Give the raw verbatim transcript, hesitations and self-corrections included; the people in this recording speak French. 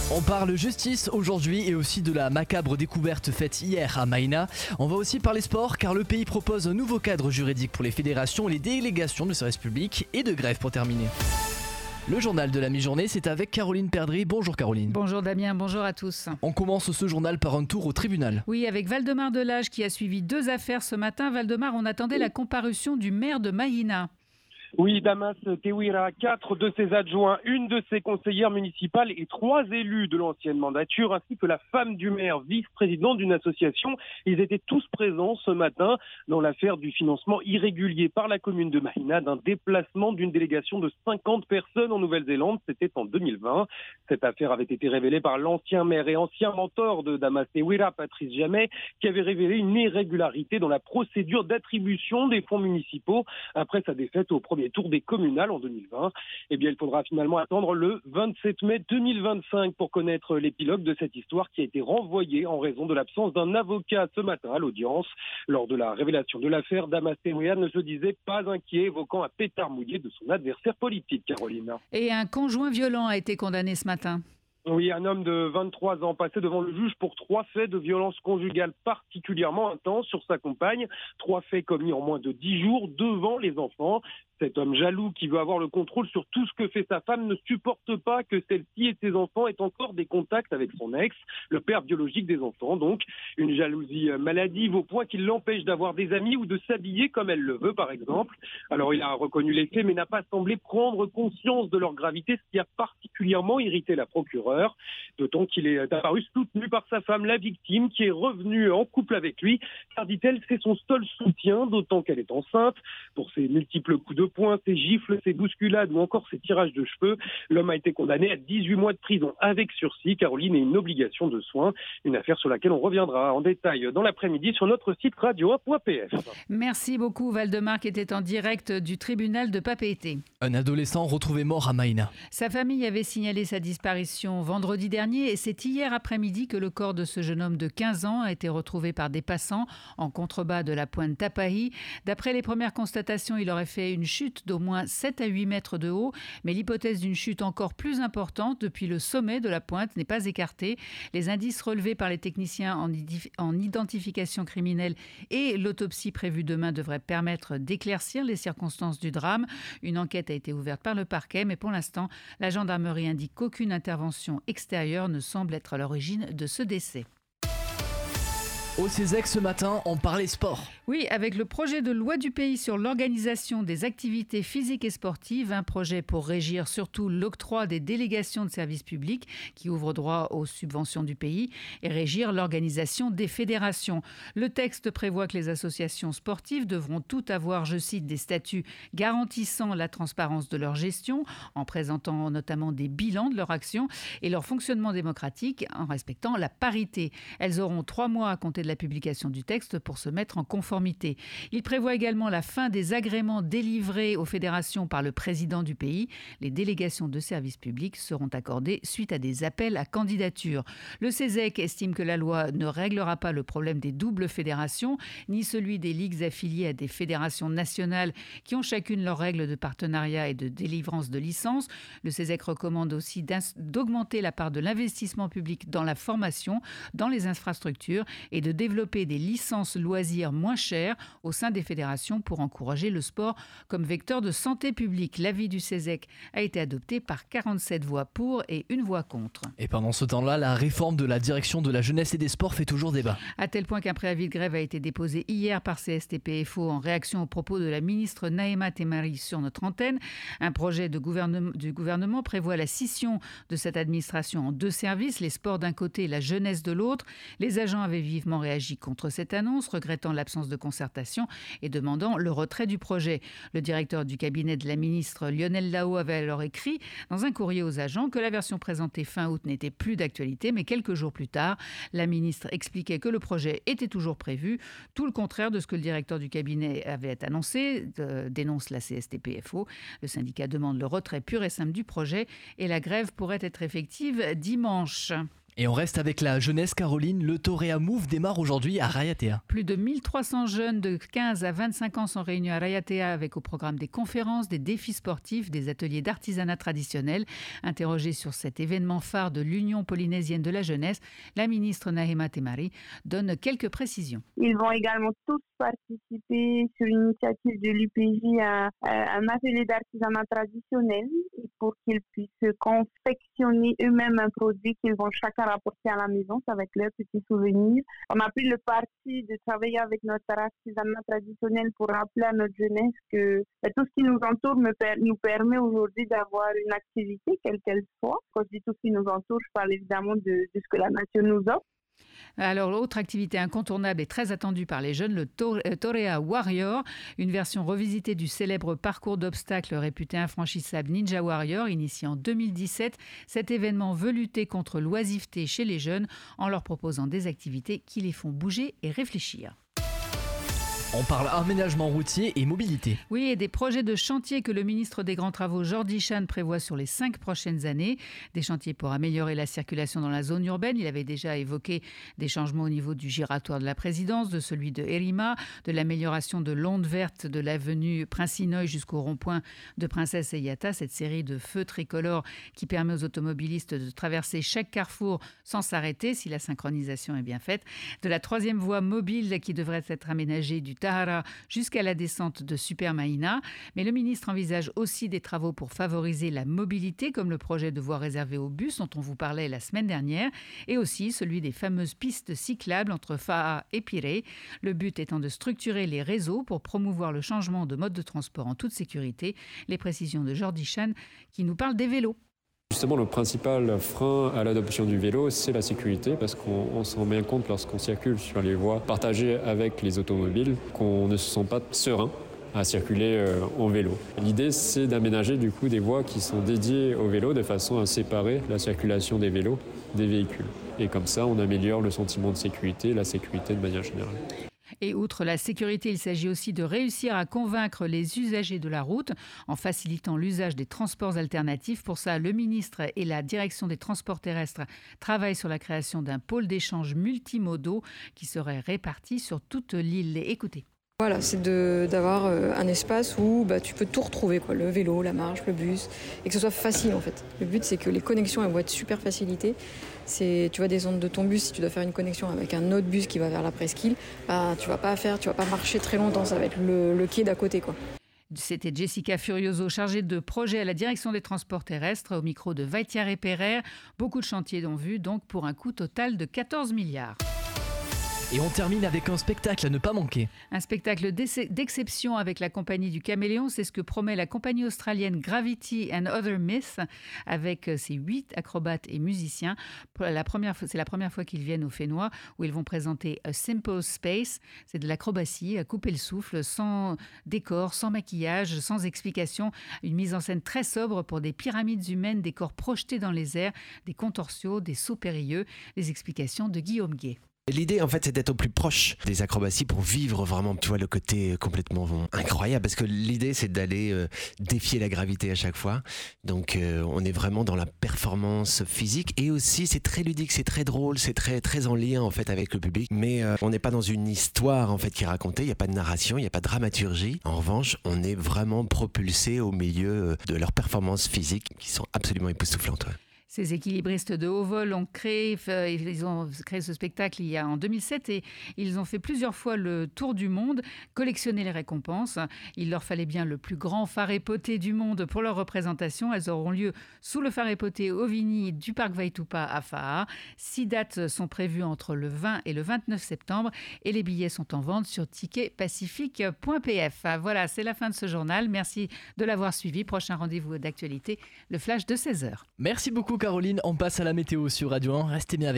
On parle justice aujourd'hui et aussi de la macabre découverte faite hier à Maïna. On va aussi parler sport car le pays propose un nouveau cadre juridique pour les fédérations et les délégations de services publics et de grève pour terminer. Le journal de la mi-journée, c'est avec Caroline Perdry. Bonjour Caroline. Bonjour Damien, bonjour à tous. On commence ce journal par un tour au tribunal. Oui, avec Valdemar Delage qui a suivi deux affaires ce matin. Valdemar, on attendait la comparution du maire de Maïna. Oui, Damas Tewira, quatre de ses adjoints, une de ses conseillères municipales et trois élus de l'ancienne mandature, ainsi que la femme du maire, vice-présidente d'une association. Ils étaient tous présents ce matin dans l'affaire du financement irrégulier par la commune de Maïna d'un déplacement d'une délégation de cinquante personnes en Nouvelle-Zélande. C'était en deux mille vingt. Cette affaire avait été révélée par l'ancien maire et ancien mentor de Damas Tewira, Patrice Jamet, qui avait révélé une irrégularité dans la procédure d'attribution des fonds municipaux après sa défaite au premier tour des communales en deux mille vingt. Eh bien, il faudra finalement attendre le vingt-sept mai deux mille vingt-cinq pour connaître l'épilogue de cette histoire qui a été renvoyée en raison de l'absence d'un avocat ce matin à l'audience. Lors de la révélation de l'affaire, Damas Tewira ne se disait pas inquiet, évoquant un pétard mouillé de son adversaire politique, Caroline. Et un conjoint violent a été condamné ce matin. Oui, un homme de vingt-trois ans passé devant le juge pour trois faits de violence conjugale particulièrement intenses sur sa compagne. Trois faits commis en moins de dix jours devant les enfants. Cet homme jaloux qui veut avoir le contrôle sur tout ce que fait sa femme ne supporte pas que celle-ci et ses enfants aient encore des contacts avec son ex, le père biologique des enfants. Donc, une jalousie maladive au point qu'il l'empêche d'avoir des amis ou de s'habiller comme elle le veut, par exemple. Alors, il a reconnu les faits mais n'a pas semblé prendre conscience de leur gravité, ce qui a particulièrement irrité la procureure. D'autant qu'il est apparu soutenu par sa femme, la victime, qui est revenue en couple avec lui, car, dit-elle, c'est son seul soutien, d'autant qu'elle est enceinte. Pour ses multiples coups de poing, ses gifles, ses bousculades ou encore ses tirages de cheveux, l'homme a été condamné à dix-huit mois de prison avec sursis, Caroline, et une obligation de soins. Une affaire sur laquelle on reviendra en détail dans l'après-midi sur notre site radio un point p f. Merci beaucoup Valdemar qui était en direct du tribunal de Papeete. Un adolescent retrouvé mort à Maïna. Sa famille avait signalé sa disparition vendredi dernier et c'est hier après-midi que le corps de ce jeune homme de quinze ans a été retrouvé par des passants en contrebas de la pointe Tapahi. D'après les premières constatations, il aurait fait une chute d'au moins sept à huit mètres de haut, mais l'hypothèse d'une chute encore plus importante depuis le sommet de la pointe n'est pas écartée. Les indices relevés par les techniciens en, idif- en identification criminelle et l'autopsie prévue demain devraient permettre d'éclaircir les circonstances du drame. Une enquête a été ouverte par le parquet, mais pour l'instant, la gendarmerie indique qu'aucune intervention extérieure ne semble être à l'origine de ce décès. Au CESEC ce matin, on parlait sport. Oui, avec le projet de loi du pays sur l'organisation des activités physiques et sportives, un projet pour régir surtout l'octroi des délégations de services publics qui ouvrent droit aux subventions du pays et régir l'organisation des fédérations. Le texte prévoit que les associations sportives devront toutes avoir, je cite, des statuts garantissant la transparence de leur gestion en présentant notamment des bilans de leur action et leur fonctionnement démocratique en respectant la parité. Elles auront trois mois à compter de la publication du texte pour se mettre en conformité. Il prévoit également la fin des agréments délivrés aux fédérations par le président du pays. Les délégations de services publics seront accordées suite à des appels à candidature. Le CESEC estime que la loi ne réglera pas le problème des doubles fédérations, ni celui des ligues affiliées à des fédérations nationales qui ont chacune leurs règles de partenariat et de délivrance de licences. Le CESEC recommande aussi d'augmenter la part de l'investissement public dans la formation, dans les infrastructures et de développer des licences loisirs moins chères au sein des fédérations pour encourager le sport comme vecteur de santé publique. L'avis du CESEC a été adopté par quarante-sept voix pour et une voix contre. Et pendant ce temps-là, la réforme de la direction de la jeunesse et des sports fait toujours débat. À tel point qu'un préavis de grève a été déposé hier par C S T P F O en réaction aux propos de la ministre Naïma Temari sur notre antenne. Un projet de gouvernement, du gouvernement prévoit la scission de cette administration en deux services, les sports d'un côté et la jeunesse de l'autre. Les agents avaient vivement réagi contre cette annonce, regrettant l'absence de concertation et demandant le retrait du projet. Le directeur du cabinet de la ministre, Lionel Lao, avait alors écrit dans un courrier aux agents que la version présentée fin août n'était plus d'actualité, mais quelques jours plus tard, la ministre expliquait que le projet était toujours prévu, tout le contraire de ce que le directeur du cabinet avait annoncé, euh, dénonce la C S T P F O. Le syndicat demande le retrait pur et simple du projet et la grève pourrait être effective dimanche. Et on reste avec la jeunesse, Caroline. Le Torea Move démarre aujourd'hui à Rayatea. Plus de mille trois cents jeunes de quinze à vingt-cinq ans sont réunis à Rayatea avec au programme des conférences, des défis sportifs, des ateliers d'artisanat traditionnel. Interrogée sur cet événement phare de l'Union polynésienne de la jeunesse, la ministre Nahema Temari donne quelques précisions. Ils vont également tous participer sur l'initiative de l'U P J à, à un atelier d'artisanat traditionnel pour qu'ils puissent confectionner eux-mêmes un produit qu'ils vont chacun rapporter à la maison avec leurs petits souvenirs. On a pris le parti de travailler avec notre artisanat traditionnel pour rappeler à notre jeunesse que tout ce qui nous entoure nous permet aujourd'hui d'avoir une activité, quelle qu'elle soit. Quand je dis tout ce qui nous entoure, je parle évidemment de, de ce que la nature nous offre. Alors, l'autre activité incontournable et très attendue par les jeunes, le Torea Warrior, une version revisitée du célèbre parcours d'obstacles réputé infranchissable Ninja Warrior, initié en deux mille dix-sept. Cet événement veut lutter contre l'oisiveté chez les jeunes en leur proposant des activités qui les font bouger et réfléchir. On parle aménagement routier et mobilité. Oui, et des projets de chantier que le ministre des Grands Travaux, Jordi Chan, prévoit sur les cinq prochaines années. Des chantiers pour améliorer la circulation dans la zone urbaine. Il avait déjà évoqué des changements au niveau du giratoire de la présidence, de celui de Erima, de l'amélioration de l'onde verte de l'avenue Prince-Inouye jusqu'au rond-point de Princesse Eyata, cette série de feux tricolores qui permet aux automobilistes de traverser chaque carrefour sans s'arrêter si la synchronisation est bien faite. De la troisième voie mobile qui devrait être aménagée du Tahara jusqu'à la descente de Super Maïna. Mais le ministre envisage aussi des travaux pour favoriser la mobilité, comme le projet de voie réservée aux bus dont on vous parlait la semaine dernière, et aussi celui des fameuses pistes cyclables entre Fa'a et Pirée. Le but étant de structurer les réseaux pour promouvoir le changement de mode de transport en toute sécurité. Les précisions de Jordi Chan qui nous parle des vélos. Justement, le principal frein à l'adoption du vélo, c'est la sécurité, parce qu'on s'en rend bien compte lorsqu'on circule sur les voies partagées avec les automobiles, qu'on ne se sent pas serein à circuler euh, en vélo. L'idée, c'est d'aménager du coup des voies qui sont dédiées au vélo de façon à séparer la circulation des vélos des véhicules. Et comme ça, on améliore le sentiment de sécurité, la sécurité de manière générale. Et outre la sécurité, il s'agit aussi de réussir à convaincre les usagers de la route en facilitant l'usage des transports alternatifs. Pour ça, le ministre et la direction des transports terrestres travaillent sur la création d'un pôle d'échange multimodaux qui serait réparti sur toute l'île. Écoutez. Voilà, c'est de, d'avoir un espace où bah, tu peux tout retrouver, quoi, le vélo, la marche, le bus, et que ce soit facile en fait. Le but, c'est que les connexions elles vont être super facilitées. C'est, tu vas descendre de ton bus, si tu dois faire une connexion avec un autre bus qui va vers la presqu'île, bah, tu vas pas faire, tu vas pas marcher très longtemps, ça va être le, le quai d'à côté, quoi. C'était Jessica Furioso, chargée de projet à la direction des transports terrestres, au micro de Vaitiare Pereire. Beaucoup de chantiers en vue, donc pour un coût total de quatorze milliards. Et on termine avec un spectacle à ne pas manquer. Un spectacle d'exception avec la compagnie du Caméléon, c'est ce que promet la compagnie australienne Gravity and Other Myths avec ses huit acrobates et musiciens. La première, c'est la première fois qu'ils viennent au Fénois où ils vont présenter A Simple Space. C'est de l'acrobatie à couper le souffle, sans décor, sans maquillage, sans explication. Une mise en scène très sobre pour des pyramides humaines, des corps projetés dans les airs, des contorsions, des sauts périlleux. Les explications de Guillaume Gué. L'idée, en fait, c'est d'être au plus proche des acrobaties pour vivre vraiment, tu vois, le côté complètement incroyable. Parce que l'idée, c'est d'aller euh, défier la gravité à chaque fois. Donc, euh, on est vraiment dans la performance physique. Et aussi, c'est très ludique, c'est très drôle, c'est très, très en lien, en fait, avec le public. Mais euh, on n'est pas dans une histoire, en fait, qui est racontée. Il n'y a pas de narration, il n'y a pas de dramaturgie. En revanche, on est vraiment propulsé au milieu de leurs performances physiques qui sont absolument époustouflantes. Ouais. Ces équilibristes de haut vol ont créé, ils ont créé ce spectacle il y a en deux mille sept et ils ont fait plusieurs fois le tour du monde, collectionné les récompenses. Il leur fallait bien le plus grand phare époté du monde pour leur représentation. Elles auront lieu sous le phare époté Ovini du parc Vaitupa à Fa'a. Six dates sont prévues entre le vingt et le vingt-neuf septembre et les billets sont en vente sur ticket pacifique point p f. Voilà, c'est la fin de ce journal. Merci de l'avoir suivi. Prochain rendez-vous d'actualité, le flash de seize heures. Merci beaucoup Caroline, on passe à la météo sur Radio un, restez bien avec